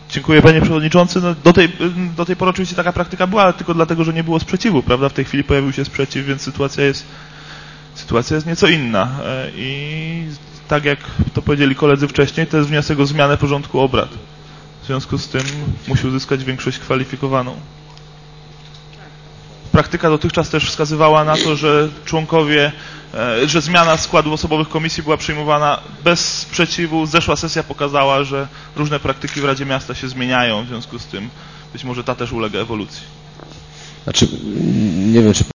Dziękuję, panie przewodniczący. No, do tej pory oczywiście taka praktyka była, ale tylko dlatego, że nie było sprzeciwu, prawda? W tej chwili pojawił się sprzeciw, więc sytuacja jest nieco inna. I tak jak to powiedzieli koledzy wcześniej, to jest wniosek o zmianę porządku obrad. W związku z tym musi uzyskać większość kwalifikowaną. Praktyka dotychczas też wskazywała na to, że że zmiana składu osobowych komisji była przyjmowana bez sprzeciwu. Zeszła sesja pokazała, że różne praktyki w Radzie Miasta się zmieniają, w związku z tym być może ta też ulega ewolucji. Znaczy, nie wiem, czy